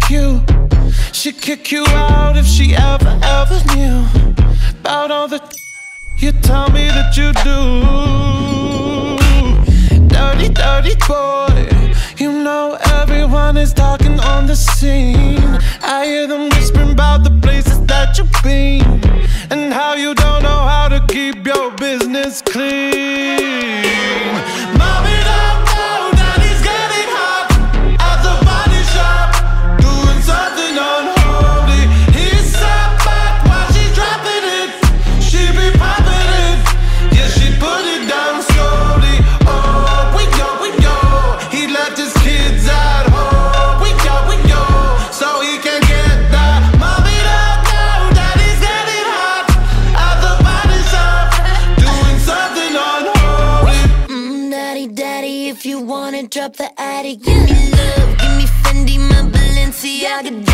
you. She'd kick you out if she ever knew about all the you tell me that you do. Dirty, dirty boy. You know everyone is talking on the scene. I hear them whispering about the places that you've been and how you don't know how to keep your business clean. Mommy don't know daddy's getting hot at the body shop, doing something unholy. He's sat back while she's dropping it. She be popping it, yeah, she put it down slowly. Oh, we go, he left his kids at home. We go, so he can get that. Mommy don't know daddy's getting hot at the body shop, doing something unholy. Daddy, if you wanna drop the attic, give me love, give me Fendi, my Balenciaga.